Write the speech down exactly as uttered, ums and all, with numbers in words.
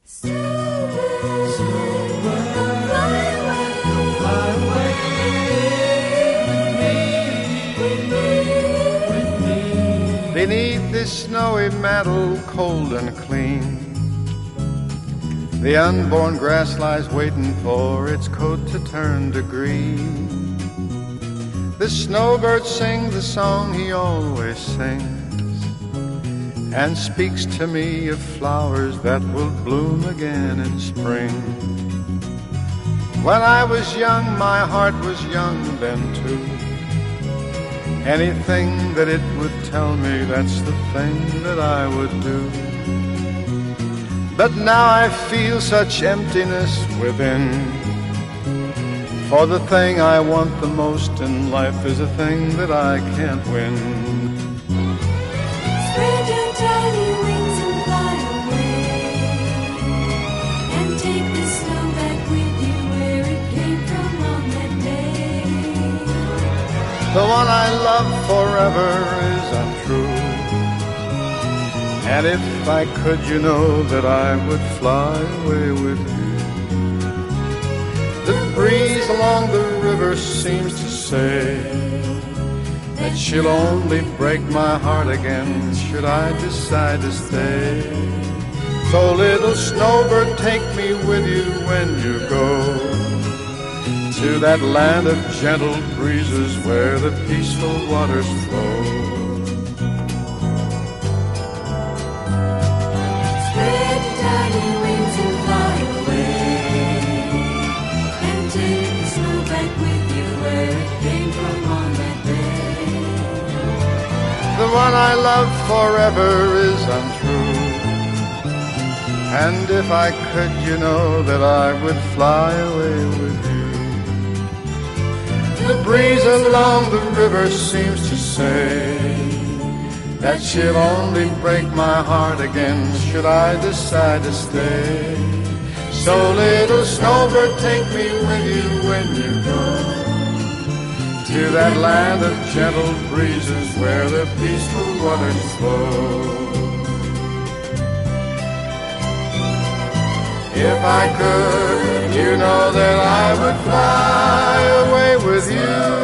Snowbird, snowbird, come fly away, come fly away with me, with me, with me. Beneath this snowy mantle, cold and clean, the unborn grass lies waiting for its coat to turn to green. The snowbird sings the song he always sings, and speaks to me of flowers that will bloom again in spring. When I was young, my heart was young then too. Anything that it would tell me, that's the thing that I would do. But now I feel such emptiness within, for the thing I want the most in life is a thing that I can't win. Spread your tiny wings and fly away, and take the snow back with you where it came from on that day. The one I love forever is untrue, and if I could, you know that I would fly away with you. The breeze along the river seems to say that she'll only break my heart again should I decide to stay. So little snowbird, take me with you when you go to that land of gentle breezes where the peaceful waters flow. Spread your tiny wings and fly away, and take the snow back with you where it came from on that day. The one I love forever is untrue, and if I could, you know that I would fly away with you. The breeze along the river seems to say that she'll only break my heart again should I decide to stay. So little snowbird, take me with you when you go to that land of gentle breezes where the peaceful waters flow. If I could, you know that I would fly away with you.